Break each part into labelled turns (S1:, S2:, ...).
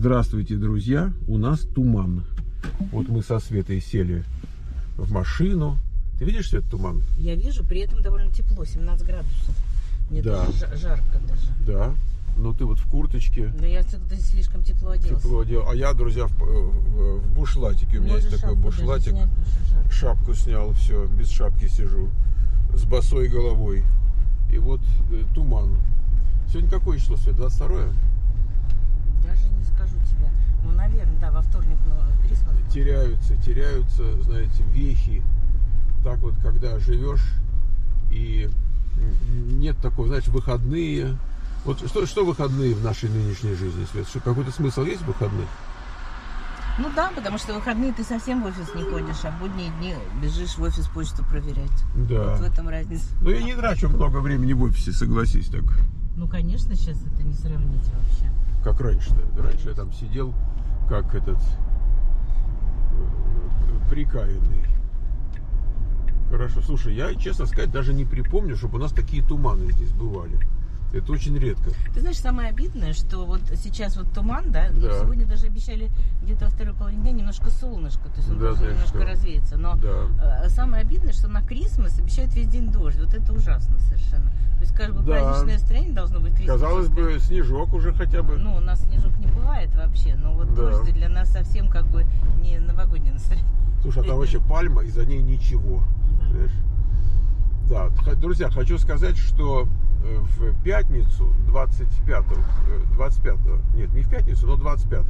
S1: Здравствуйте, друзья! У нас туман. Вот мы со Светой сели в машину. Ты видишь, Свет, туман?
S2: Я вижу, при этом довольно тепло, 17 градусов. Мне даже жарко даже.
S1: Да. Но ты вот в курточке.
S2: Да я все-таки слишком тепло оделась.
S1: А я, друзья, в бушлатике. У меня есть такой бушлатик. Шапку снял, все, без шапки сижу. С босой головой. И вот туман. Сегодня какое число, Свет? 22-е?
S2: Даже не скажу тебе. Ну, наверное, да, во вторник, но Крисмас.
S1: Теряются, знаете, вехи. Так вот, когда живешь, и нет такого, знаете, выходные. Вот что выходные в нашей нынешней жизни, Свет? Что, какой-то смысл есть в выходных?
S2: Ну да, потому что в выходные ты совсем в офис не ходишь, а в будние дни бежишь в офис почту проверять.
S1: Да.
S2: Вот в этом разница.
S1: Но я не трачу много времени в офисе, согласись так.
S2: Ну, конечно, сейчас это не сравнить вообще.
S1: Как раньше-то. Раньше я там сидел, как этот прикаянный. Хорошо. Слушай, я, честно сказать, даже не припомню, чтобы у нас такие туманы здесь бывали. Это очень редко.
S2: Ты знаешь, самое обидное, что вот сейчас вот туман, да, но сегодня даже обещали где-то во второй половине дня немножко солнышко, то есть он должен немножко развеяться. Но самое обидное, что на Крисмас обещают весь день дождь. Вот это ужасно совершенно. То есть как бы праздничное настроение должно быть.
S1: Казалось бы, снежок уже хотя бы.
S2: Ну, у нас снежок не бывает вообще, но вот дождь для нас совсем как бы не новогоднее настроение.
S1: Слушай, а там вообще пальма, и за ней ничего. Да, друзья, хочу сказать, что в пятницу 25-го, нет, не в пятницу, но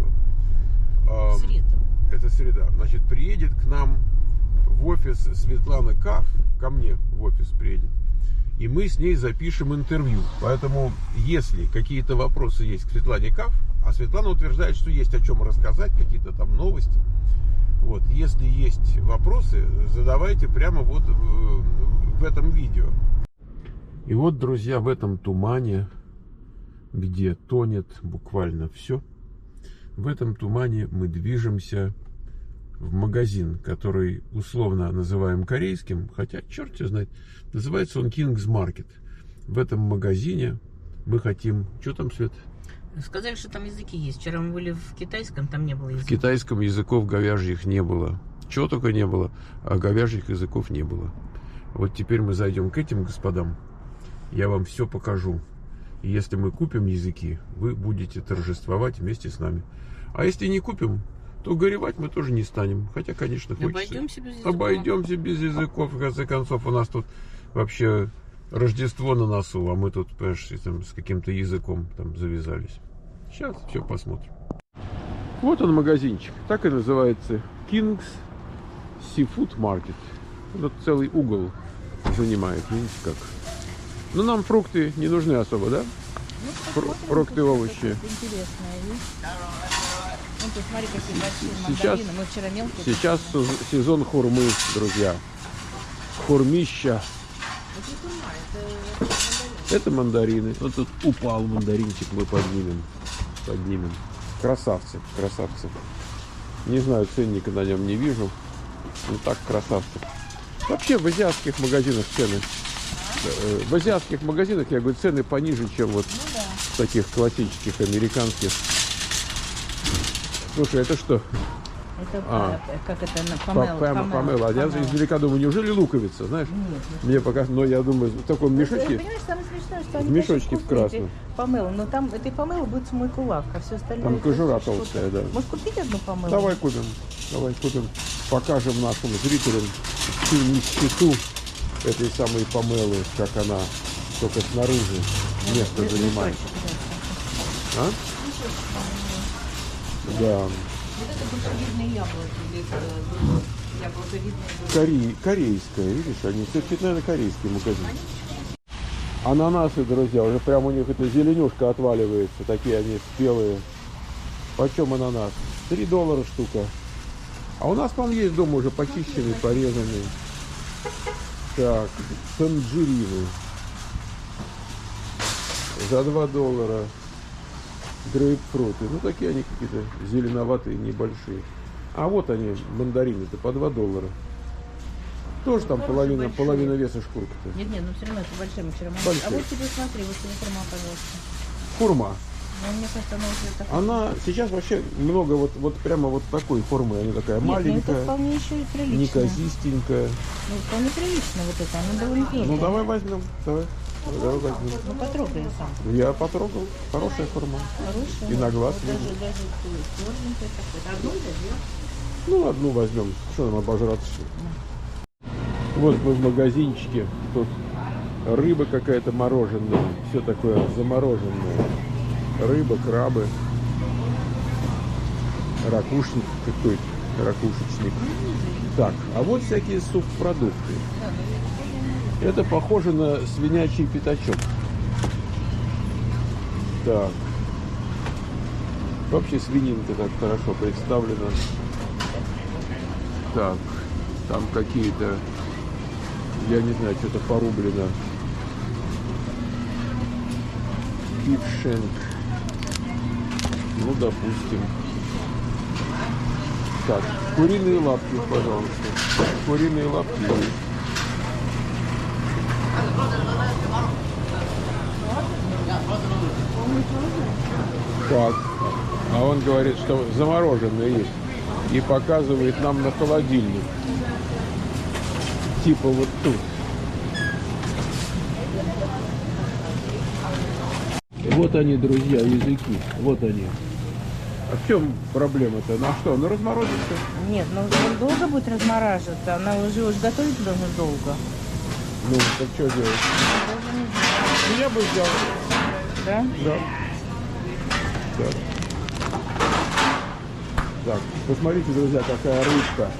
S1: 25-го.
S2: Среда.
S1: Это среда. Значит, приедет к нам в офис Светлана Каф, ко мне в офис приедет, и мы с ней запишем интервью. Поэтому, если какие-то вопросы есть к Светлане Каф, а Светлана утверждает, что есть о чем рассказать, какие-то там новости. Вот, если есть вопросы, задавайте прямо вот в этом видео. И вот, друзья, в этом тумане, где тонет буквально все, в этом тумане мы движемся в магазин, который условно называем корейским, хотя, черт его знает, называется он King's Market. В этом магазине мы хотим... Что там, Свет?
S2: Сказали, что там языки есть. Вчера мы были в китайском, там не было языков.
S1: В китайском языков говяжьих не было. Чего только не было, а говяжьих языков не было. Вот теперь мы зайдем к этим господам. Я вам все покажу. И если мы купим языки, вы будете торжествовать вместе с нами. А если не купим, то горевать мы тоже не станем. Хотя, конечно, хочется.
S2: Обойдемся без языков.
S1: Обойдемся без языков. В конце концов, у нас тут вообще Рождество на носу, а мы тут, понимаешь, там, с каким-то языком там завязались. Сейчас все посмотрим. Вот он магазинчик. Так и называется. King's Seafood Market. Вот целый угол занимает. Видите как. Ну, нам фрукты не нужны особо, да?
S2: Ну,
S1: фрукты, овощи.
S2: Интересная вещь. Ну, ты смотри, какие большие мандарины. Мы вчера мелкие.
S1: Сейчас сезон хурмы, друзья. Хурмища. Это мандарины. Вот тут упал мандаринчик, мы поднимем. Красавцы. Не знаю, ценника на нем не вижу. Ну так, красавцы. Вообще в азиатских магазинах цены. В азиатских магазинах, я говорю, цены пониже, чем вот в таких классических американских. Слушай, это что?
S2: Это как это?
S1: Помело. А я издалека думаю, неужели луковица, знаешь?
S2: Нет.
S1: Мне пока, но я думаю, в таком мешочке.
S2: Понимаешь, самое смешное, что они
S1: в мешочке в красном.
S2: Помело, но там этой помело будет с мой кулак, а все остальное.
S1: Там кожура толстая, да.
S2: Может купить одну помелу?
S1: Давай купим. Покажем нашим зрителям всю нищету этой самой помелы, как она только снаружи место занимает. А? Да.
S2: Вот это большевидные яблоки.
S1: Корейская, видишь, они все-таки, наверное, корейский магазин. Ананасы, друзья, уже прям у них эта зеленюшка отваливается, такие они спелые. Почем ананас? $3 штука. А у нас, по-моему, есть дома уже почищенный, порезанный. Так, танжерины. За $2. Грейпфруты. Ну, такие они какие-то зеленоватые, небольшие. А вот они, мандарины-то, по $2. Тоже там половина веса шкурка-то.
S2: Нет, ну все равно это большие. Мы вчера
S1: большие.
S2: А вот тебе смотри, вот тебе хурма, пожалуйста.
S1: Хурма.
S2: Но мне кажется, она уже такая...
S1: Она сейчас вообще много вот прямо вот такой формы. Она такая маленькая.
S2: Это вполне еще и прилично.
S1: Неказистенькая.
S2: Ну, вполне прилично вот это. Она довольно твердая.
S1: Ну, давай возьмем. Давай возьмем.
S2: Ну, потрогай сам.
S1: Я потрогал. Хорошая форма.
S2: Хорошая.
S1: И на глаз
S2: вот
S1: видно.
S2: даже тверденькая такая. Одну возьмем?
S1: Ну, одну возьмем. Что нам обожраться? Вот мы в магазинчике. Тут рыба какая-то мороженая. Все такое замороженное. Рыба, крабы. Ракушник какой-то. Ракушечник. Так, а вот всякие субпродукты. Это похоже на свинячий пятачок. Так. Вообще свининка так хорошо представлена. Так, там какие-то, я не знаю, что-то порублено. Кипшенк. Ну, допустим. Так, куриные лапки, пожалуйста. Куриные лапки есть. Так, а он говорит, что замороженные есть. И показывает нам на холодильник. Типа вот тут. Вот они, друзья, языки. Вот они. А в чем проблема-то? На что? Ну, разморозится?
S2: Нет, ну он долго будет размораживаться. Она уже готовить должна долго.
S1: Ну, так что делать? Ну, я бы взял.
S2: Да?
S1: Да. Так. Так, посмотрите, друзья, какая рыбка.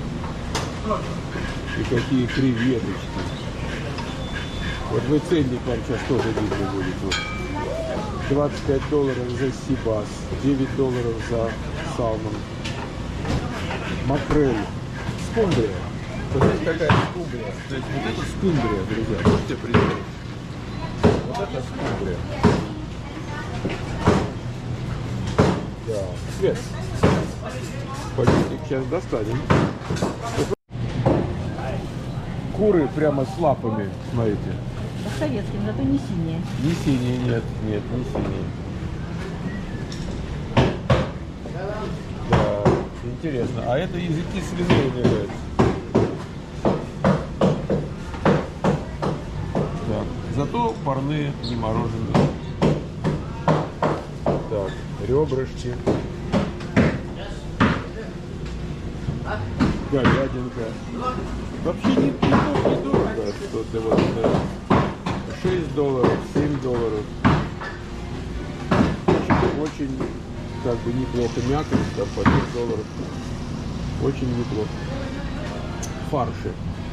S1: И какие креветочки. Вот вы ценник вам сейчас тоже видно будет. Вот. $25 за сибас, $9 за салмон. Макрель. Скумбрия. Посмотрите, какая скумбрия. То есть вот это скумбрия, друзья. Можете представить? Вот это скумбрия. Да. Свет. Пойдемте, сейчас достанем. Куры прямо с лапами, смотрите.
S2: По советским, зато не синие.
S1: Не синие, нет, не синие. Да, интересно. А это языки свиные, мне нравится. Так, зато парные, не мороженые. Так, ребрышки. Говядинка. Вообще недорого. Что-то вот $6, $7. Очень как бы неплохо. Мякоть, там по $5. Очень неплохо. Фарши.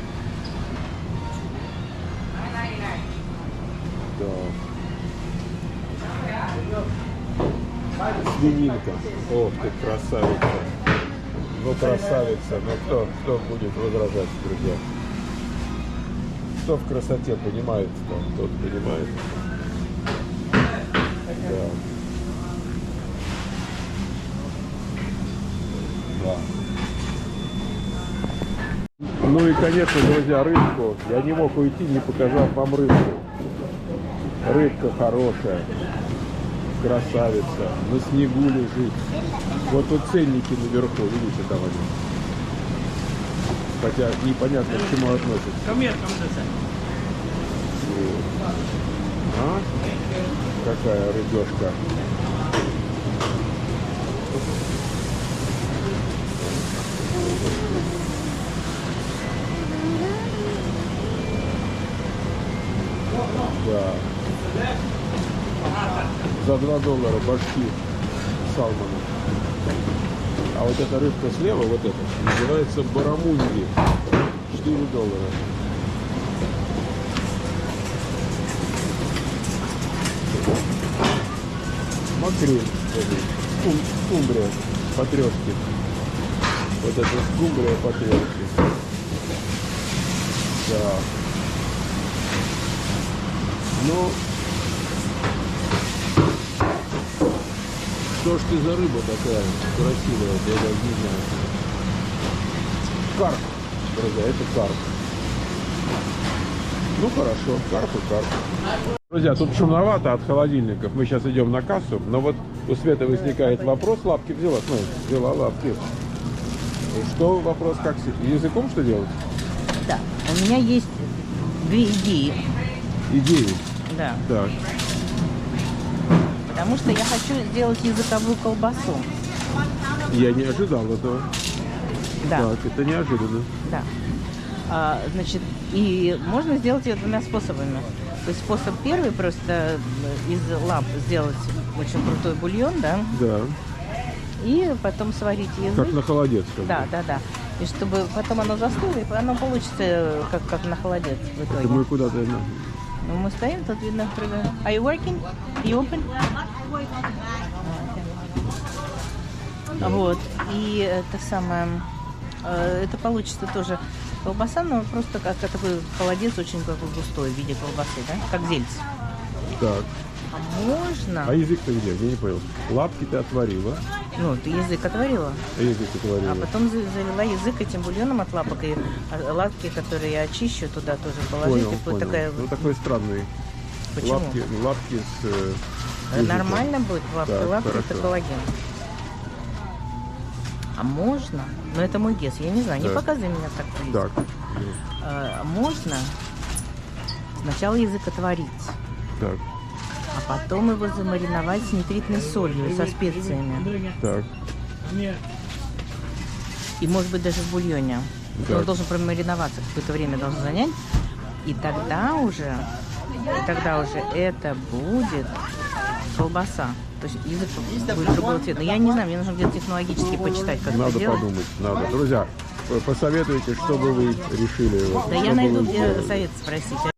S1: Да. Свининка. Ох ты, красавица. Ну, красавица, но кто будет возражать, друзья? Кто в красоте понимает, там, тот понимает. Да. Да. Ну и, конечно, друзья, рыбку. Я не мог уйти, не показав вам рыбку. Рыбка хорошая. Красавица. На снегу лежит. Вот тут ценники наверху, видите, там они. Хотя непонятно, к чему относятся. А? Какая рыбешка. Да. За $2 башки салмона. А вот эта рыбка слева, вот эта, называется барамунги. $4. Макрель. Скумбрия по-трешки. Вот это скумбрия по-трешки. Да. Ну, что ж ты за рыба такая красивая, я даже не знаю. Карп, друзья, это карп. Ну хорошо, карп и карп. Друзья, тут шумновато от холодильников. Мы сейчас идем на кассу, но вот у Светы возникает вопрос. Лапки взяла, смотри, взяла лапки. Что вопрос, как языком что делать?
S2: Да, у меня есть две идеи.
S1: Идеи?
S2: Да.
S1: Так.
S2: Потому что я хочу сделать языковую колбасу.
S1: Я не ожидал этого.
S2: Да.
S1: Так, это неожиданно.
S2: Да. Значит, и можно сделать ее двумя способами. То есть способ первый просто из лап сделать очень крутой бульон, да?
S1: Да.
S2: И потом сварить язык.
S1: Как на холодец.
S2: Да. И чтобы потом оно застыло, и оно получится как на холодец в итоге.
S1: Это мы куда-то...
S2: Ну, мы стоим, тут видно... Are you working? You open? Вот. И это самое... Это получится тоже колбаса, но просто как такой холодец, очень какой густой в виде колбасы, да? Как зельц.
S1: Так.
S2: А можно...
S1: А язык-то где? Я не понял. Лапки ты отварила.
S2: Ну, ты язык отварила.
S1: Язык отварила.
S2: А потом залила язык этим бульоном от лапок. И лапки, которые я очищу, туда тоже положить.
S1: Понял.
S2: Такая...
S1: Ну, такой странный.
S2: Почему?
S1: Лапки с языком.
S2: Нормально будет. Лапки это коллаген. А можно? Но это мой гесс, я не знаю. Не показывай меня так близко. Так. Можно сначала язык отварить.
S1: Так.
S2: А потом его замариновать с нитритной солью, со специями.
S1: Так.
S2: И может быть даже в бульоне. Он должен промариноваться, какое-то время должен занять. И тогда уже это будет колбаса. То есть язык будет другого цвета. Но я не знаю, мне нужно где-то технологически почитать, как это делать.
S1: Надо подумать, надо. Друзья, посоветуйте, что бы вы решили.
S2: Да я найду, где совет спросить.